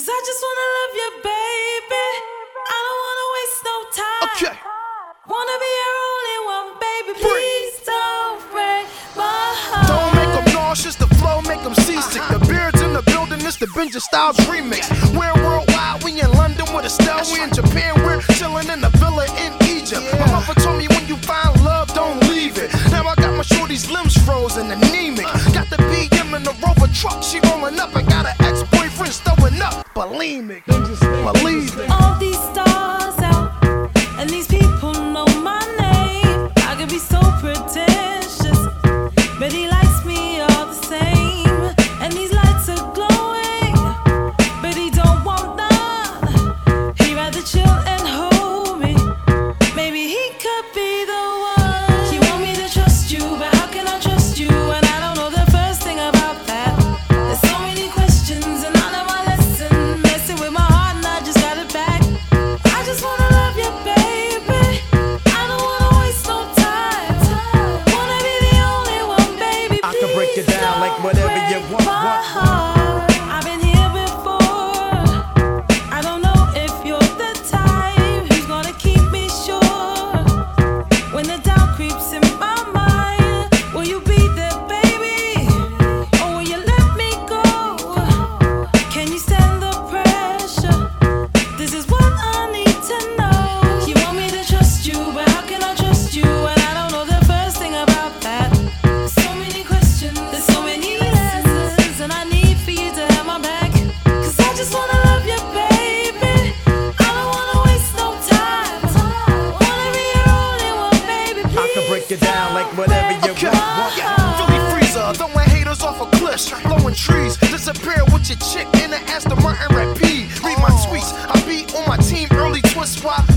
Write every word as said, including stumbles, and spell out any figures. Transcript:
Cause I just wanna love you, baby. I don't wanna waste no time. Okay. Wanna be your only one, baby. Please don't break my heart. Don't make them nauseous, the flow make them seasick. The beard's in the building, it's the Benja Styles remix. We're worldwide, we in London with Estelle. We in Japan, we're chilling in the villa in Egypt. My mama told me when you find love, don't leave it. Now I got my shorty's limbs frozen, anemic. Got the B M in the Rover truck, she rolling up. I got an ex-boyfriend throwing up. Bulimic, believe it. All these stars out, and these people know my name. I could be so pretentious, but he likes me all the same. And these lights are glowing, but he don't want none. He'd rather chill and hold me. Maybe he could be the one. You want me to trust you, but how can I trust you when I don't know the first thing about that? There's so many questions and I know my lesson. Messing with my heart and I just got it back. I just wanna love you, baby. I don't wanna waste no time. Wanna be the only one, baby. I can break it down like whatever you want, want, want. I've been here before. I don't know if you're the type who's gonna keep me sure. When the doubt creeps in my mind, will you be there, baby? Or will you let me go? Can you stand the pressure? This is what I need to know. You want me to trust you, but how can I trust you when I don't know the first thing about that? There's so many questions, there's so many lessons, and I need for you to have my back. Cause I just wanna love you, baby. I don't wanna waste no time. Wanna be your only one, baby. I can break it down like whatever you Okay. want, want. Yeah. Philly freezer, throwing haters off of cliffs, blowing trees. Disappear with your chick in the Aston Martin Rapide. Read my tweets, I be on my team early twist swap.